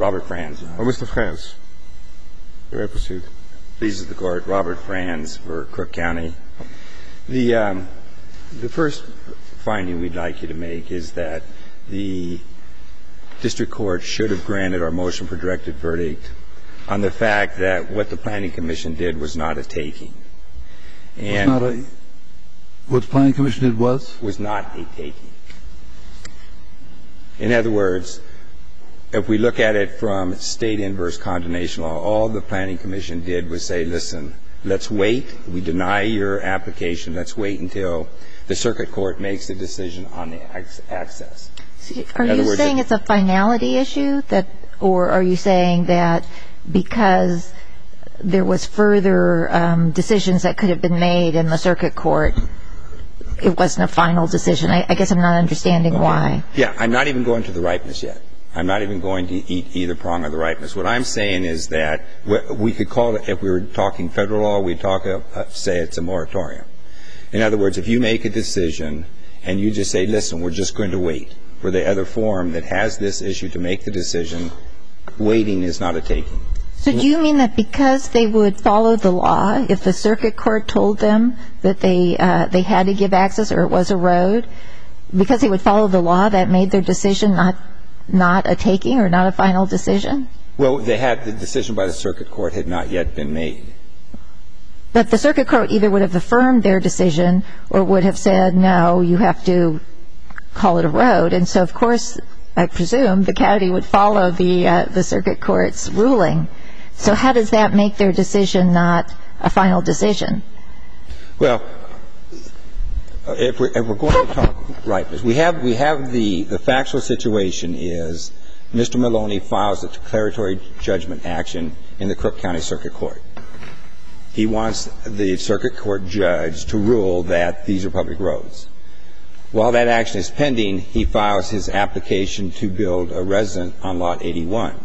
Robert Franz. Oh, Mr. Franz. You may proceed. Pleases the Court. Robert Franz for Cook County. The first finding we'd like you to make is that the district court should have granted our motion for directed verdict on the fact that what the Planning Commission did was not a taking. And what the Planning Commission did was? Was not a taking. In other words, if we look at it from state inverse condemnation law, all the Planning Commission did was say, listen, let's wait. We deny your application. Let's wait until the circuit court makes a decision on the access. Are you saying it's a finality issue, or are you saying that because there was further decisions that could have been made in the circuit court, it wasn't a final decision? I guess I'm not understanding why. Yeah, I'm not even going to the ripeness yet. I'm not even going to eat either prong of the ripeness. What I'm saying is that we could call it, if we were talking federal law, we'd say it's a moratorium. In other words, if you make a decision and you just say, listen, we're just going to wait for the other forum that has this issue to make the decision, waiting is not a taking. So do you mean that because they would follow the law, if the circuit court told them that they had to give access or it was a road, because they would follow the law, that made their decision not a taking or not a final decision? Well, they had the decision by the circuit court had not yet been made. But the circuit court either would have affirmed their decision or would have said, no, you have to call it a road. And so, of course, I presume the county would follow the circuit court's ruling. So how does that make their decision not a final decision? Well, if we're going to talk ripeness, we have the factual situation is Mr. Maloney files a declaratory judgment action in the Cook County Circuit Court. He wants the circuit court judge to rule that these are public roads. While that action is pending, he files his application to build a residence on Lot 81.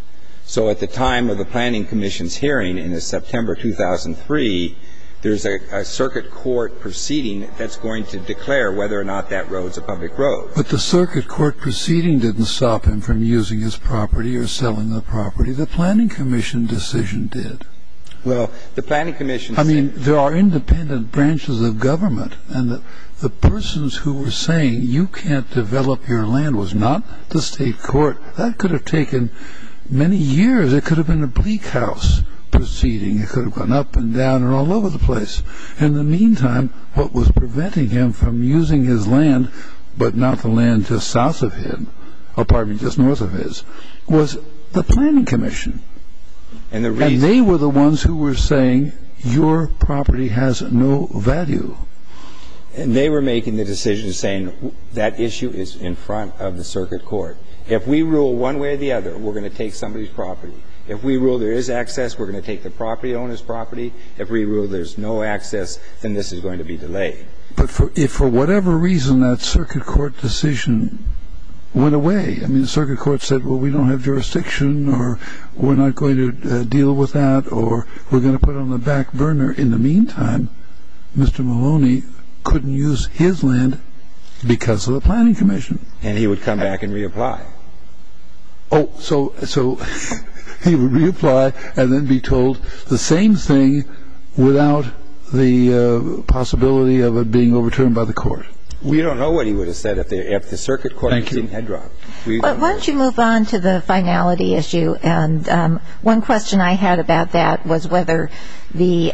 So at the time of the Planning Commission's hearing in September 2003, there's a circuit court proceeding that's going to declare whether or not that road's a public road. But the circuit court proceeding didn't stop him from using his property or selling the property. The Planning Commission decision did. Well, the Planning Commission I mean, there are independent branches of government, and the persons who were saying you can't develop your land was not the state court. That could have taken many years. It could have been a Bleak House proceeding. It could have gone up and down and all over the place. In the meantime, what was preventing him from using his land, but not the land just south of him, or pardon me, just north of his, was the Planning Commission. And they were the ones who were saying your property has no value. And they were making the decision saying that issue is in front of the circuit court. If we rule one way or the other, we're going to take somebody's property. If we rule there is access, we're going to take the property owner's property. If we rule there's no access, then this is going to be delayed. But if for whatever reason that circuit court decision went away, I mean, the circuit court said, well, we don't have jurisdiction, or we're not going to deal with that, or we're going to put it on the back burner. In the meantime, Mr. Maloney couldn't use his land because of the Planning Commission. And he would come back and reapply. Oh, so he would reapply and then be told the same thing without the possibility of it being overturned by the court. We don't know what he would have said if the circuit court had dropped. Why don't you move on to the finality issue? And one question I had about that was whether the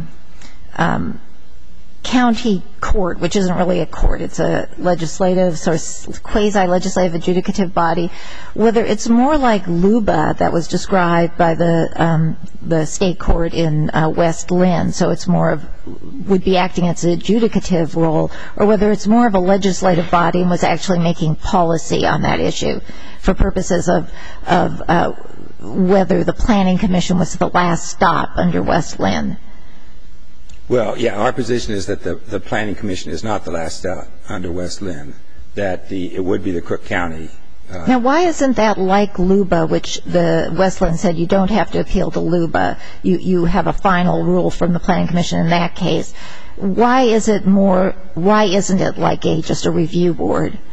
county court, which isn't really a court, it's a legislative, sort of quasi-legislative adjudicative body, whether it's more like LUBA that was described by the state court in West Lynn, so it's more of, would be acting as an adjudicative role, or whether it's more of a legislative body and was actually making policy on that issue for purposes of whether the Planning Commission was the last stop under West Lynn. Well, yeah, our position is that the Planning Commission is not the last stop under West Lynn, that it would be the Cook County. Now, why isn't that like LUBA, which the West Lynn said you don't have to appeal to LUBA, you have a final rule from the Planning Commission in that case? Why isn't it like just a review board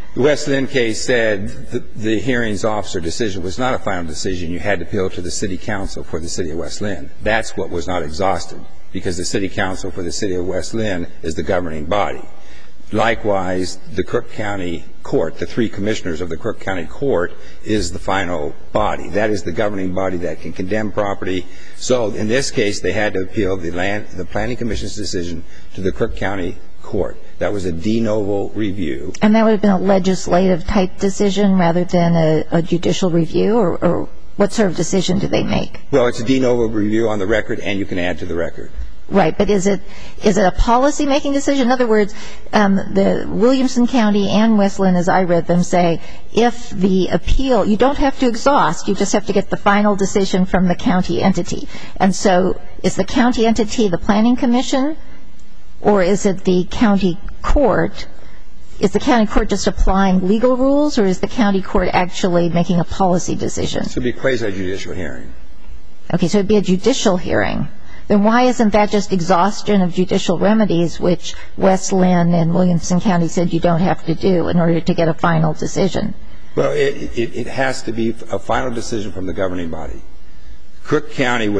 The West Lynn case said the hearings officer decision was not a final decision. You had to appeal to the city council for the city of West Lynn. That's what was not exhausted, because the city council for the city of West Lynn is the governing body. Likewise, the Crook County Court, the 3 commissioners of the Crook County Court, is the final body. That is the governing body that can condemn property. So in this case, they had to appeal the Planning Commission's decision to the Crook County Court. That was a de novo review. And that would have been a legislative-type decision rather than a judicial review? Or what sort of decision do they make? Well, it's a de novo review on the record, and you can add to the record. Right, but is it a policy-making decision? In other words, the Williamson County and West Lynn, as I read them, say if the appeal, you don't have to exhaust, you just have to get the final decision from the county entity. And so is the county entity the Planning Commission, or is it the county court? Is the county court just applying legal rules, or is the county court actually making a policy decision? This would be a quasi-judicial hearing. Okay, so it would be a judicial hearing. Then why isn't that just exhaustion of judicial remedies, which West Lynn and Williamson County said you don't have to do in order to get a final decision? Well, it has to be a final decision from the governing body. The Crook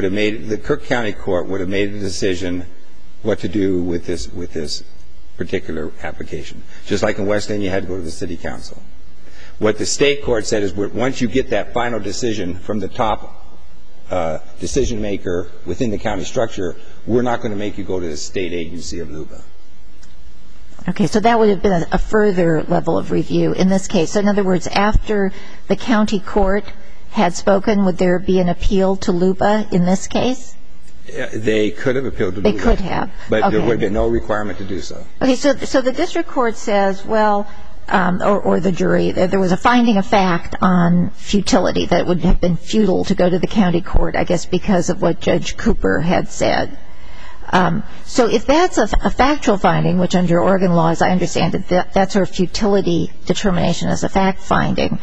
County Court would have made a decision what to do with this particular application. Just like in West Lynn, you had to go to the city council. What the state court said is once you get that final decision from the top decision maker within the county structure, we're not going to make you go to the state agency of LUBA. Okay, so that would have been a further level of review in this case. So in other words, after the county court had spoken, would there be an appeal to LUBA in this case? They could have appealed to LUBA. They could have. But there would have been no requirement to do so. Okay, so the district court says, well, or the jury, there was a finding of fact on futility, that it would have been futile to go to the county court, I guess because of what Judge Cooper had said. So if that's a factual finding, which under Oregon law, as I understand it, that's our futility determination as a fact finding,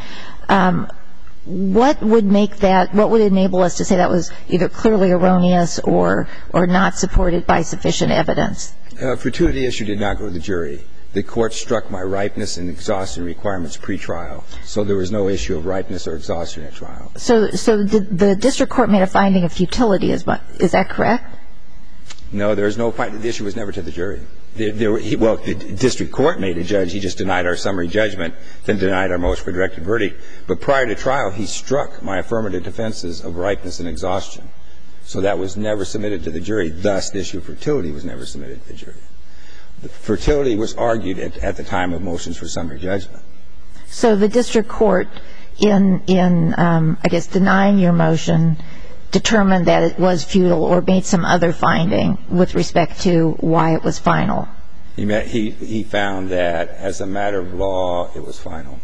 what would enable us to say that was either clearly erroneous or not supported by sufficient evidence? Futility issue did not go to the jury. The court struck my ripeness and exhaustion requirements pre-trial. So there was no issue of ripeness or exhaustion at trial. So the district court made a finding of futility, is that correct? No, there is no finding. The issue was never to the jury. Well, the district court made a judge. He just denied our summary judgment, then denied our motion for directed verdict. But prior to trial, he struck my affirmative defenses of ripeness and exhaustion. So that was never submitted to the jury. Thus, the issue of futility was never submitted to the jury. The futility was argued at the time of motions for summary judgment. So the district court, in I guess, denying your motion, determined that it was futile or made some other finding with respect to why it was final? He found that as a matter of law, it was final.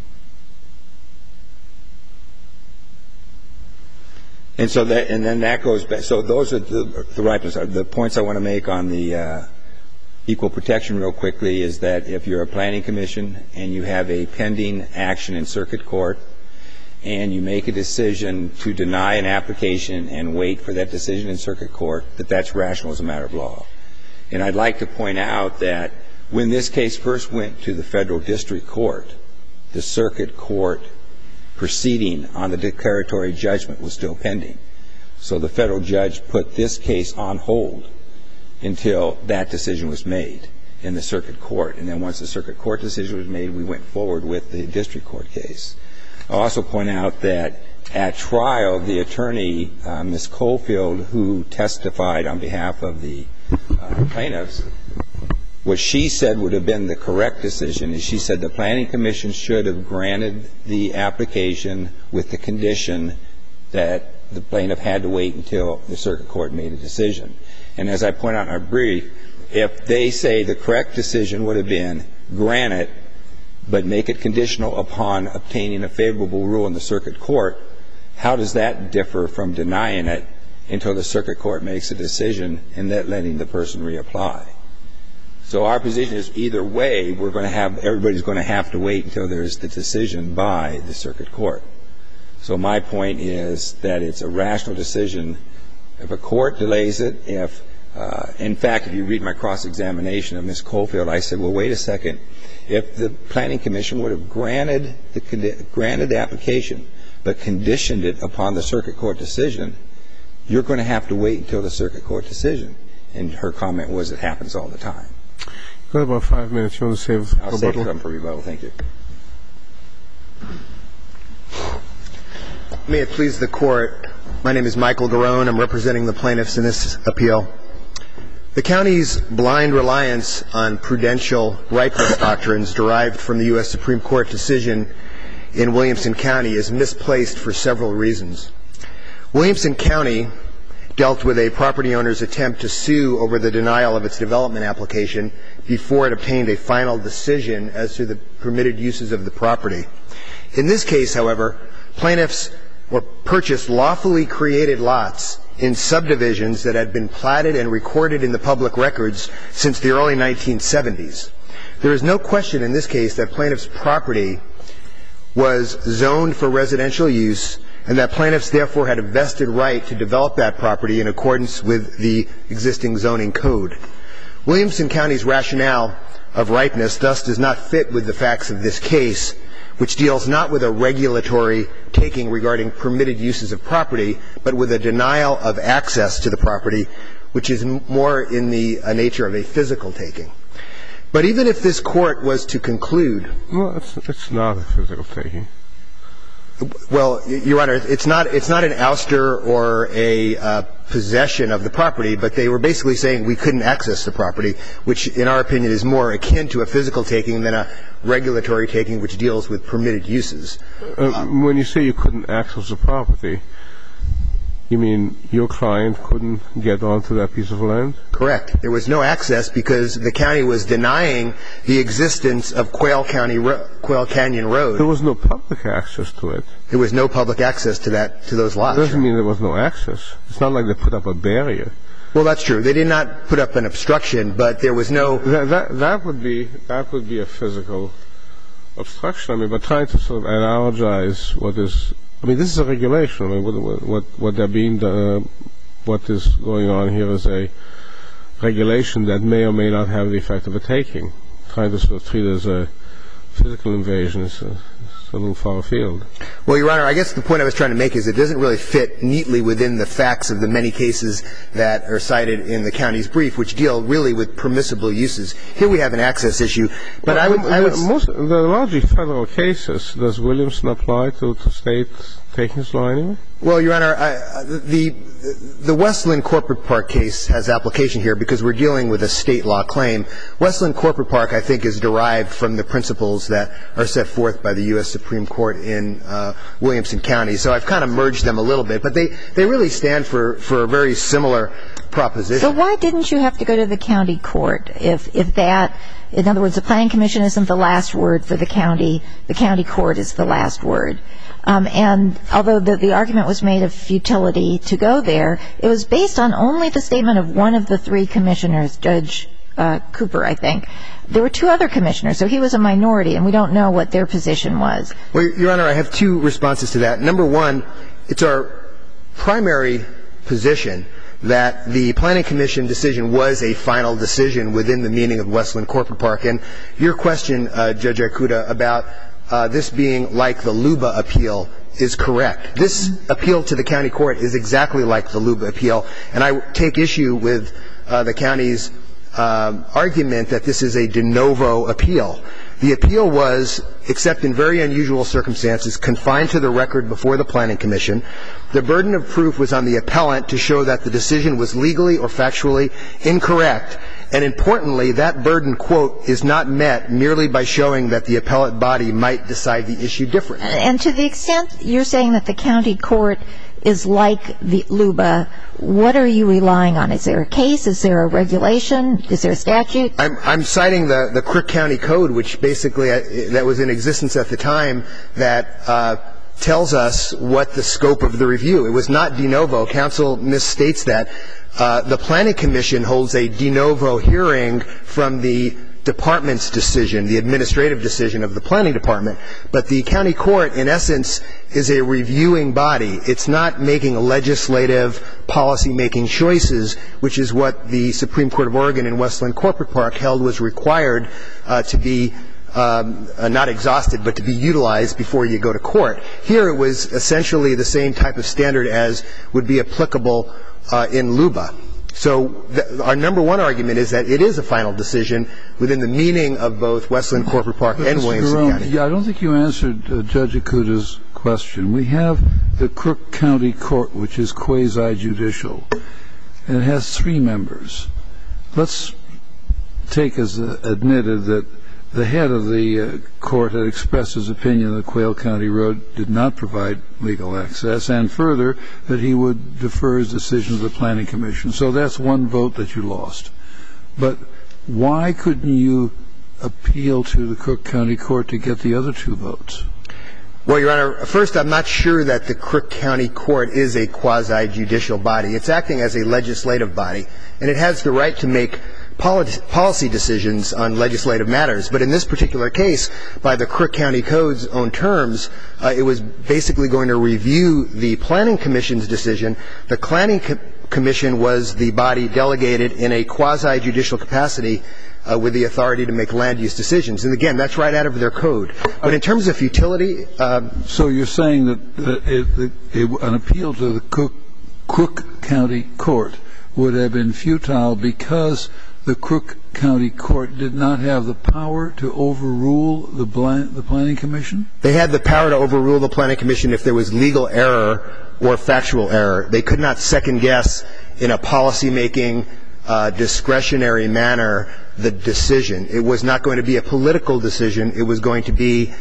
And so then that goes back. So those are the ripeness. The points I want to make on the equal protection real quickly is that if you're a planning commission and you have a pending action in circuit court and you make a decision to deny an application and wait for that decision in circuit court, that's rational as a matter of law. And I'd like to point out that when this case first went to the federal district court, the circuit court proceeding on the declaratory judgment was still pending. So the federal judge put this case on hold until that decision was made in the circuit court. And then once the circuit court decision was made, we went forward with the district court case. I'll also point out that at trial, the attorney, Ms. Cofield, who testified on behalf of the plaintiffs, what she said would have been the correct decision is she said the planning commission should have granted the application with the condition that the plaintiff had to wait until the circuit court made a decision. And as I point out in our brief, if they say the correct decision would have been grant it, but make it conditional upon obtaining a favorable rule in the circuit court, how does that differ from denying it until the circuit court makes a decision and then letting the person reapply? So our position is either way, everybody's going to have to wait until there's the decision by the circuit court. So my point is that it's a rational decision. If a court delays it, if In fact, if you read my cross-examination of Ms. Caulfield, I said, well, wait a second. If the Planning Commission would have granted the application but conditioned it upon the circuit court decision, you're going to have to wait until the circuit court decision. And her comment was, it happens all the time. Got about 5 minutes. You want to save I'll save some for rebuttal. Thank you. May it please the Court. My name is Michael Garone. I'm representing the plaintiffs in this appeal. The county's blind reliance on prudential ripeness doctrines derived from the U.S. Supreme Court decision in Williamson County is misplaced for several reasons. Williamson County dealt with a property owner's attempt to sue over the denial of its development application before it obtained a final decision as to the permitted uses of the property. In this case, however, plaintiffs purchased lawfully created lots in subdivisions that had been platted and recorded in the public records since the early 1970s. There is no question in this case that plaintiffs' property was zoned for residential use and that plaintiffs therefore had a vested right to develop that property in accordance with the existing zoning code. Williamson County's rationale of ripeness thus does not fit with the facts of this case, which deals not with a regulatory taking regarding permitted uses of property, but with a denial of access to the property, which is more in the nature of a physical taking. But even if this Court was to conclude... Well, it's not a physical taking. Well, Your Honor, it's not an ouster or a possession of the property, but they were basically saying we couldn't access the property, which in our opinion is more akin to a physical taking than a regulatory taking which deals with permitted uses. When you say you couldn't access the property, you mean your client couldn't get onto that piece of land? Correct. There was no access because the county was denying the existence of Quail Canyon Road. There was no public access to it. There was no public access to those lots. It doesn't mean there was no access. It's not like they put up a barrier. Well, that's true. They did not put up an obstruction, but there was no... That would be a physical obstruction. I mean, but trying to sort of analogize what is... I mean, this is a regulation. I mean, what is going on here is a regulation that may or may not have the effect of a taking. Trying to sort of treat it as a physical invasion is a little far afield. Well, Your Honor, I guess the point I was trying to make is it doesn't really fit neatly within the facts of the many cases that are cited in the county's brief, which deal really with permissible uses. Here we have an access issue, but I would... The largely federal cases, does Williamson apply to state takings law anyway? Well, Your Honor, the Westland Corporate Park case has application here because we're dealing with a state law claim. Westland Corporate Park, I think, is derived from the principles that are set forth by the U.S. Supreme Court in Williamson County. So I've kind of merged them a little bit, but they really stand for a very similar proposition. So why didn't you have to go to the county court if that... In other words, the Planning Commission isn't the last word for the county court is the last word. And although the argument was made of futility to go there, it was based on only the statement of one of the three commissioners, Judge Cooper, I think. There were two other commissioners, so he was a minority, and we don't know what their position was. Well, Your Honor, I have two responses to that. Number one, it's our primary position that the Planning Commission decision was a final decision within the meaning of Westland Corporate Park. And your question, Judge Arcuda, about this being like the Luba appeal is correct. This appeal to the county court is exactly like the Luba appeal, and I take issue with the county's argument that this is a de novo appeal. The appeal was, except in very unusual circumstances, confined to the record before the Planning Commission. The burden of proof was on the appellant to show that the decision was legally or factually incorrect. And importantly, that burden, quote, is not met merely by showing that the appellate body might decide the issue differently. And to the extent you're saying that the county court is like the Luba, what are you relying on? Is there a case? Is there a regulation? Is there a statute? I'm citing the Crook County Code, which basically that was in existence at the time, that tells us what the scope of the review. It was not de novo. Counsel misstates that. The Planning Commission holds a de novo hearing from the department's decision, the administrative decision of the planning department. But the county court, in essence, is a reviewing body. It's not making legislative policy-making choices, which is what the Supreme Court of Oregon in Westland Corporate Park held was required to be not exhausted, but to be utilized before you go to court. Here it was essentially the same type of standard as would be applicable in LUBA. So our number one argument is that it is a final decision within the meaning of both Westland Corporate Park and Williamson County. Yeah, I don't think you answered Judge Ikuda's question. We have the Crook County Court, which is quasi-judicial, and it has 3 members. Let's take as admitted that the head of the court had expressed his opinion that Quail County Road did not provide legal access, and further, that he would defer his decision to the Planning Commission. So that's one vote that you lost. But why couldn't you appeal to the Crook County Court to get the other 2 votes? Well, Your Honor, first, I'm not sure that the Crook County Court is a quasi-judicial body. It's acting as a legislative body, and it has the right to make policy decisions on legislative matters. But in this particular case, by the Crook County Code's own terms, it was basically going to review the Planning Commission's decision. The Planning Commission was the body delegated in a quasi-judicial capacity with the authority to make land use decisions. And again, that's right out of their code. But in terms of futility... So you're saying that an appeal to the Crook County Court would have been futile because the Crook County Court did not have the power to overrule the Planning Commission? They had the power to overrule the Planning Commission if there was legal error or factual error. They could not second-guess in a policy-making, discretionary manner the decision. It was not going to be a political decision. It was going to be,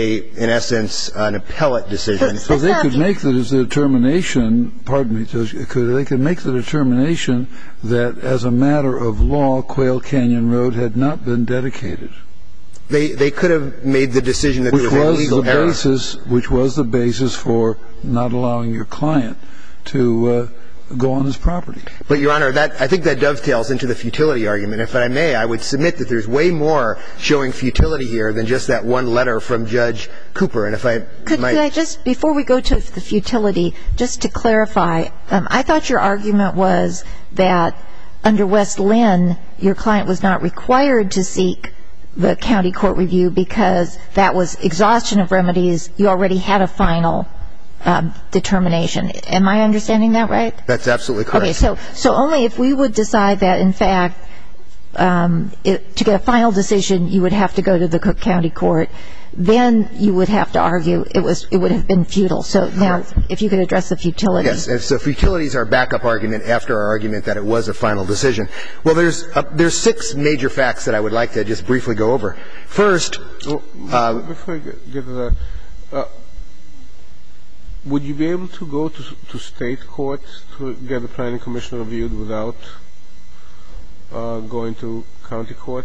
in essence, an appellate decision. So they could make the determination, pardon me, Judge, they could make the determination that as a matter of law, Quail Canyon Road had not been dedicated. They could have made the decision that there was a legal error. Which was the basis for not allowing your client to go on his property. But, Your Honor, I think that dovetails into the futility argument. If I may, I would submit that there's way more showing futility here than just that one letter from Judge Cooper. And if I Could I just, before we go to the futility, just to clarify, I thought your argument was that under West Lynn, your client was not required to seek the county court review because that was exhaustion of remedies. You already had a final determination. Am I understanding that right? That's absolutely correct. Okay, so only if we would decide that, in fact, to get a final decision, you would have to go to the Cook County Court. Then you would have to argue it would have been futile. So now, if you could address the futility. Yes. So futility is our backup argument after our argument that it was a final decision. Well, there's 6 major facts that I would like to just briefly go over. First, before you get to that, would you be able to go to state court to get the Planning Commission reviewed without going to county court?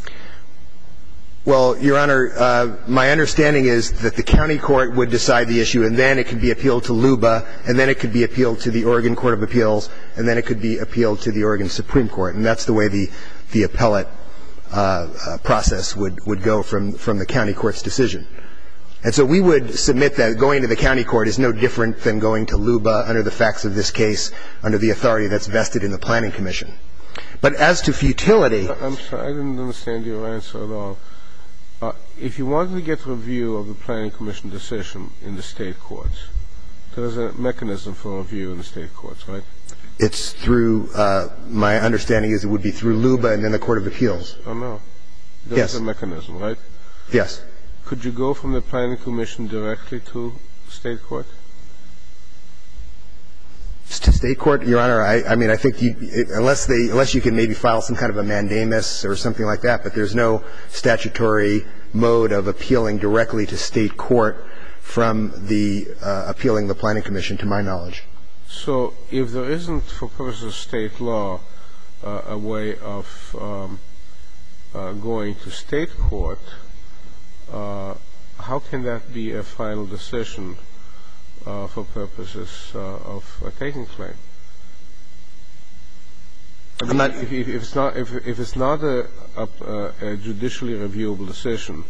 Well, Your Honor, my understanding is that the county court would decide the issue, and then it could be appealed to LUBA, and then it could be appealed to the Oregon Court of Appeals, and then it could be appealed to the Oregon Supreme Court. And that's the way the appellate process would go from the county court's decision. And so we would submit that going to the county court is no different than going to LUBA under the facts of this case, under the authority that's vested in the Planning Commission. But as to futility... I'm sorry, I didn't understand your answer at all. If you wanted to get review of the Planning Commission decision in the state courts, there's a mechanism for review in the state courts, right? It's through, my understanding is it would be through LUBA and then the Court of Appeals. Oh, no. Yes. There's a mechanism, right? Yes. Could you go from the Planning Commission directly to state court? To state court, Your Honor, I mean, I think unless you can maybe file some kind of a mandamus or something like that, but there's no statutory mode of appealing directly to state court from the appealing the Planning Commission, to my knowledge. So if there isn't, for purposes of state law, a way of going to state court, how can that be a final decision for purposes of a taking claim? I mean, if it's not a judicially reviewable decision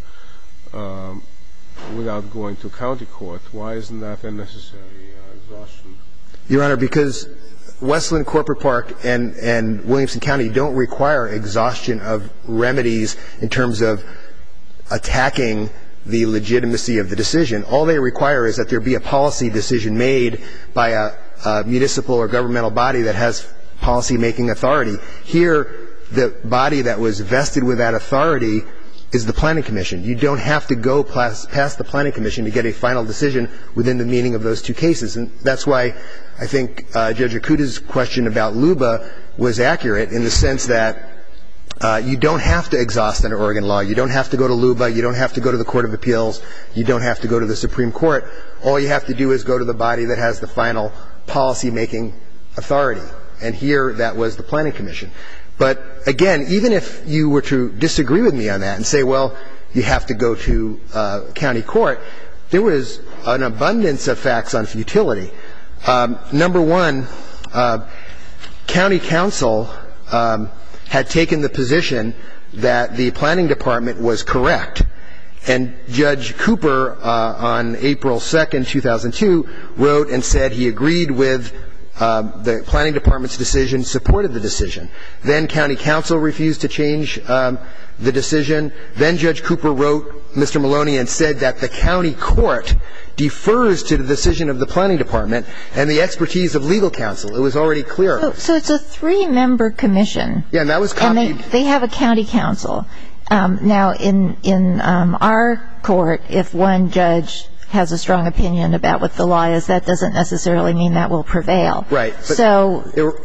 without going to county court, why isn't that a necessary exhaustion? Your Honor, because Westland Corporate Park and Williamson County don't require exhaustion of remedies in terms of attacking the legitimacy of the decision. All they require is that there be a policy decision made by a municipal or governmental body that has policy-making authority. Here, the body that was vested with that authority is the Planning Commission. You don't have to go past the Planning Commission to get a final decision within the meaning of those two cases. And that's why I think Judge Akuta's question about LUBA was accurate in the sense that you don't have to exhaust under Oregon law. You don't have to go to LUBA. You don't have to go to the Court of Appeals. You don't have to go to the Supreme Court. All you have to do is go to the body that has the final policy-making authority. And here, that was the Planning Commission. But, again, even if you were to disagree with me on that and say, well, you have to go to county court, there was an abundance of facts on futility. Number one, county council had taken the position that the planning department was correct. And Judge Cooper, on April 2nd, 2002, wrote and said he agreed with the planning department's decision, supported the decision. Then county council refused to change the decision. Then Judge Cooper wrote Mr. Maloney and said that the county court defers to the decision of the planning department and the expertise of legal counsel. It was already clear. So it's a 3-member commission. Yeah, and that was copied. And they have a county council. Now, in our court, if one judge has a strong opinion about what the law is, that doesn't necessarily mean that will prevail. Right. So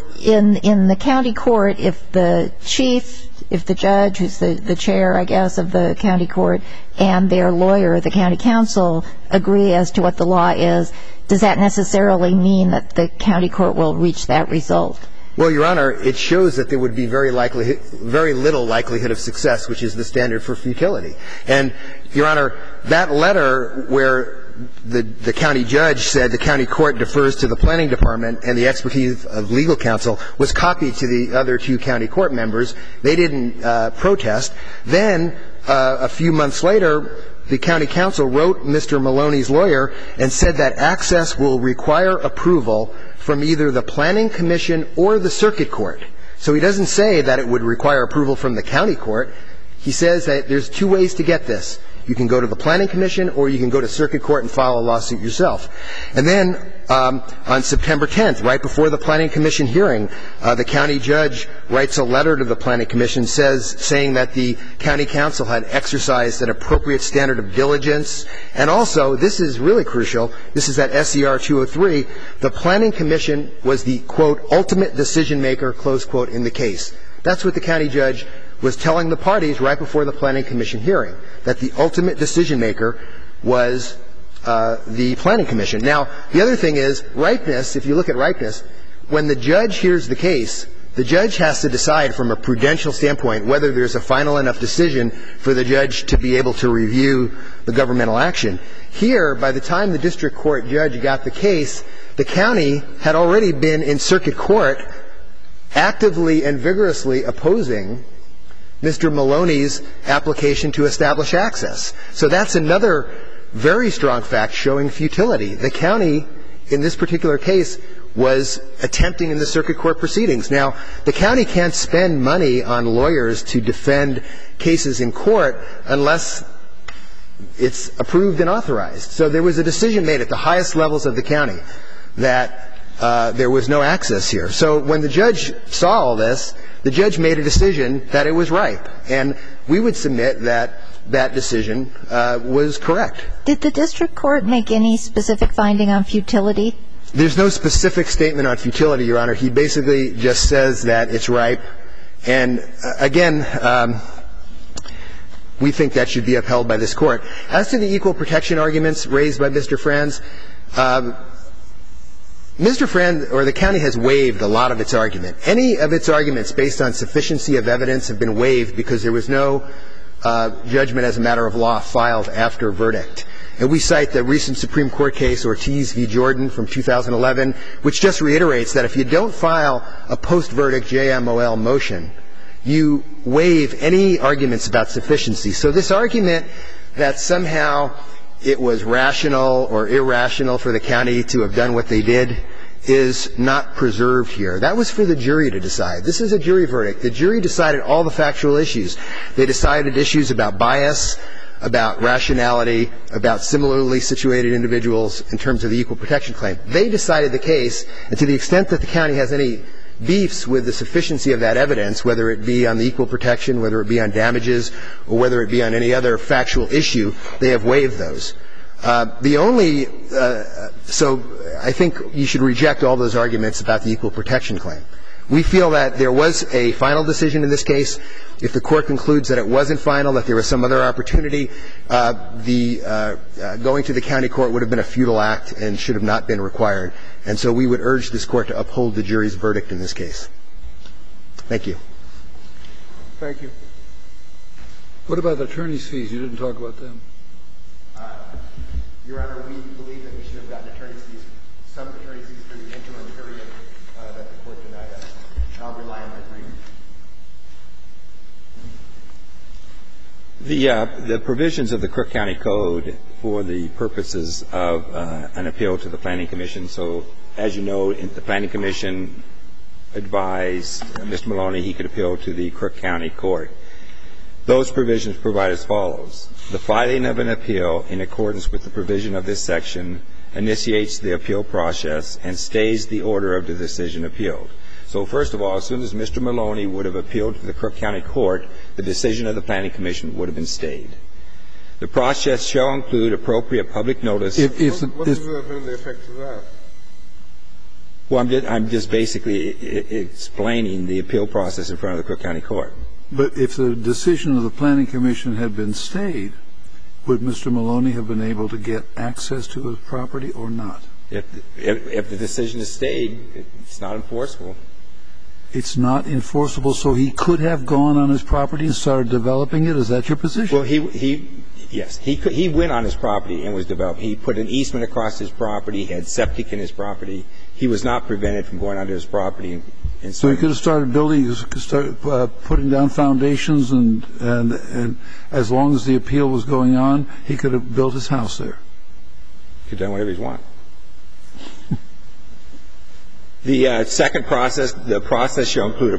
in the county court, if the chief, if the judge, who's the chair, I guess, of the county court, and their lawyer, the county council, agree as to what the law is, does that necessarily mean that the county court will reach that result? Well, Your Honor, it shows that there would be very little likelihood of success, which is the standard for futility. And, Your Honor, that letter where the county judge said the county court defers to the planning department and the expertise of legal counsel was copied to the other 2 county court members. They didn't protest. Then, a few months later, the county council wrote Mr. Maloney's lawyer and said that access will require approval from either the planning commission or the circuit court. So he doesn't say that it would require approval from the county court. He says that there's 2 ways to get this. You can go to the planning commission or you can go to circuit court and file a lawsuit yourself. And then on September 10th, right before the planning commission hearing, the county judge writes a letter to the planning commission saying that the county council had exercised an appropriate standard of diligence. And also, this is really crucial, this is at SCR 203, the planning commission was the, quote, ultimate decision maker, close quote, in the case. That's what the county judge was telling the parties right before the planning commission hearing, that the ultimate decision maker was the planning commission. Now, the other thing is ripeness. If you look at ripeness, when the judge hears the case, the judge has to decide from a prudential standpoint whether there's a final enough decision for the judge to be able to review the governmental action. Here, by the time the district court judge got the case, the county had already been in circuit court actively and vigorously opposing Mr. Maloney's application to establish access. So that's another very strong fact showing futility. The county, in this particular case, was attempting in the circuit court proceedings. Now, the county can't spend money on lawyers to defend cases in court unless it's approved and authorized. So there was a decision made at the highest levels of the county that there was no access here. So when the judge saw all this, the judge made a decision that it was ripe. And we would submit that that decision was correct. Did the district court make any specific finding on futility? There's no specific statement on futility, Your Honor. He basically just says that it's ripe. And, again, we think that should be upheld by this Court. As to the equal protection arguments raised by Mr. Franz, Mr. Franz, or the county, has waived a lot of its argument. Any of its arguments based on sufficiency of evidence have been waived because there was no judgment as a matter of law filed after verdict. And we cite the recent Supreme Court case, Ortiz v. Jordan from 2011, which just reiterates that if you don't file a post-verdict JMOL motion, you waive any arguments about sufficiency. So this argument that somehow it was rational or irrational for the county to have done what they did is not preserved here. That was for the jury to decide. This is a jury verdict. The jury decided all the factual issues. They decided issues about bias, about rationality, about similarly situated individuals in terms of the equal protection claim. They decided the case, and to the extent that the county has any beefs with the sufficiency of that evidence, whether it be on the equal protection, whether it be on damages, or whether it be on any other factual issue, they have waived those. So I think you should reject all those arguments about the equal protection claim. We feel that there was a final decision in this case. If the court concludes that it wasn't final, that there was some other opportunity, going to the county court would have been a futile act and should have not been required. And so we would urge this court to uphold the jury's verdict in this case. Thank you. Thank you. What about attorney's fees? You didn't talk about them. Your Honor, we believe that we should have gotten attorney's fees, some attorney's fees for the interim period that the court denied us. I'll rely on my brief. The provisions of the Crook County Code for the purposes of an appeal to the Planning Commission. So, as you know, the Planning Commission advised Mr. Maloney he could appeal to the Crook County Court. Those provisions provide as follows. The filing of an appeal in accordance with the provision of this section initiates the appeal process and stays the order of the decision appealed. So, first of all, as soon as Mr. Maloney would have appealed to the Crook County Court, the decision of the Planning Commission would have been stayed. The process shall include appropriate public notice. What has been the effect of that? Well, I'm just basically explaining the appeal process in front of the Crook County Court. But if the decision of the Planning Commission had been stayed, would Mr. Maloney have been able to get access to his property or not? If the decision is stayed, it's not enforceable. It's not enforceable, so he could have gone on his property and started developing it? Is that your position? Well, yes. He went on his property and was developing. He put an easement across his property. He had septic in his property. He was not prevented from going onto his property. So he could have started building, putting down foundations, and as long as the appeal was going on, he could have built his house there. He could have done whatever he wanted. The second process, the process shall include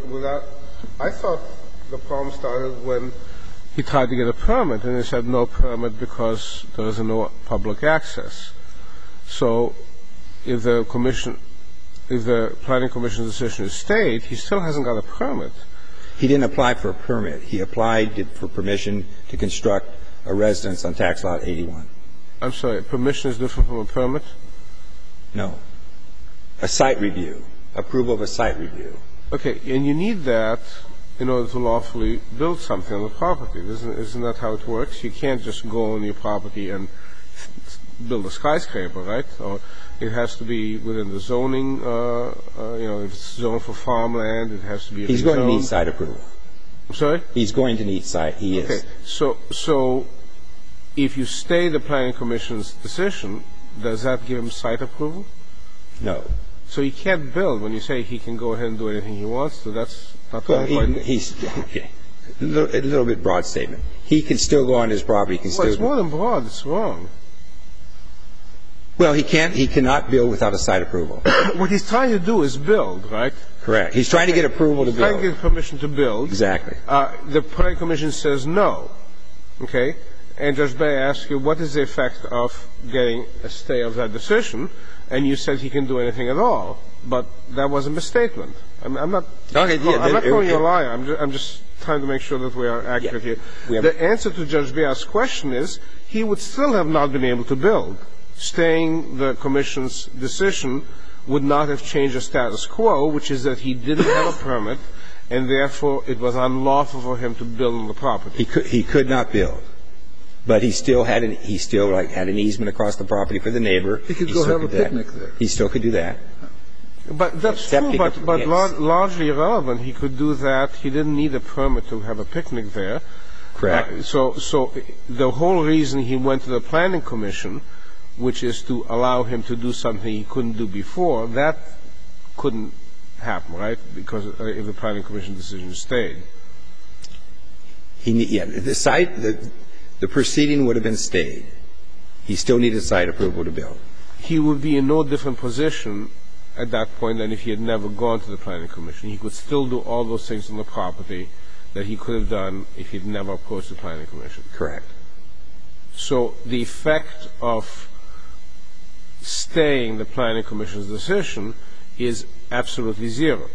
I thought the problem started when he tried to get a permit, and he said no permit because there was no public access. So if the Planning Commission's decision is stayed, he still hasn't got a permit. He didn't apply for a permit. He applied for permission to construct a residence on tax lot 81. I'm sorry. Permission is different from a permit? No. A site review. Approval of a site review. Okay. And you need that in order to lawfully build something on the property. Isn't that how it works? You can't just go on your property and build a skyscraper, right? Or it has to be within the zoning, if it's zoned for farmland, it has to be. He's going to need site approval. I'm sorry? He's going to need site. He is. Okay. So if you stay the Planning Commission's decision, does that give him site approval? No. So he can't build when you say he can go ahead and do anything he wants to. That's not quite. He's a little bit broad statement. He can still go on his property. Well, it's more than broad. It's wrong. Well, he cannot build without a site approval. What he's trying to do is build, right? Correct. He's trying to get approval to build. He's trying to get permission to build. Exactly. The Planning Commission says no. Okay? And Judge Bay asks you, what is the effect of getting a stay of that decision? And you said he can do anything at all. But that was a misstatement. I'm not calling you a liar. I'm just trying to make sure that we are accurate here. The answer to Judge Bay's question is he would still have not been able to build. Staying the Commission's decision would not have changed the status quo, which is that he didn't have a permit, and therefore it was unlawful for him to build on the property. He could not build. But he still had an easement across the property for the neighbor. He could go have a picnic there. He still could do that. But that's true, but largely irrelevant. He could do that. He didn't need a permit to have a picnic there. Correct. So the whole reason he went to the Planning Commission, which is to allow him to do something he couldn't do before, that couldn't happen, right? Because if the Planning Commission decision stayed. The proceeding would have been stayed. He still needed site approval to build. He would be in no different position at that point than if he had never gone to the Planning Commission. He could still do all those things on the property that he could have done if he'd never approached the Planning Commission. Correct. So the effect of staying the Planning Commission's decision is absolutely zero.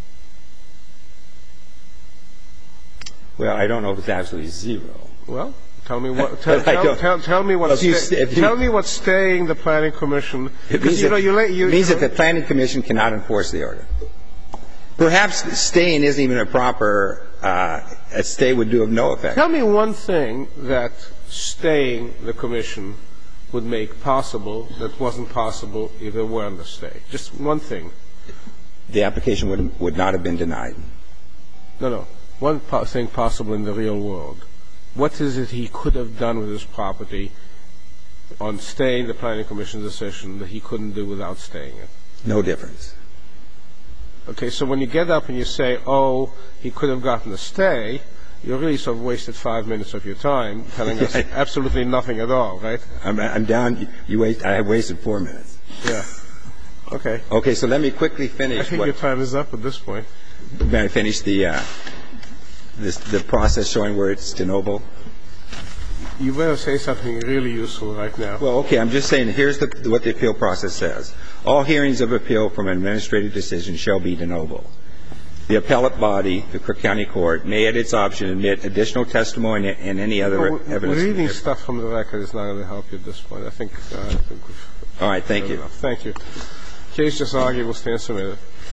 Well, I don't know if it's absolutely zero. Well, tell me what. Tell me what. Tell me what staying the Planning Commission. It means that the Planning Commission cannot enforce the order. Perhaps staying isn't even a proper. A stay would do of no effect. Tell me one thing that staying the commission would make possible that wasn't possible if there weren't a stay. Just one thing. The application would not have been denied. No. One thing possible in the real world. What is it he could have done with his property on staying the Planning Commission's decision that he couldn't do without staying it? No difference. Okay, so when you get up and you say, oh, he could have gotten a stay, you really sort of wasted 5 minutes of your time telling us absolutely nothing at all, right? I'm down. I have wasted 4 minutes. Yeah. Okay. Okay, so let me quickly finish. I think your time is up at this point. May I finish the process showing where it's de novo? You better say something really useful right now. Well, okay, I'm just saying here's what the appeal process says. All hearings of appeal from an administrative decision shall be de novo. The appellate body, the Cook County Court, may at its option admit additional testimony and any other evidence. Reading stuff from the record is not going to help you at this point. I think all right, thank you. Thank you. Case just argued will stand submitted.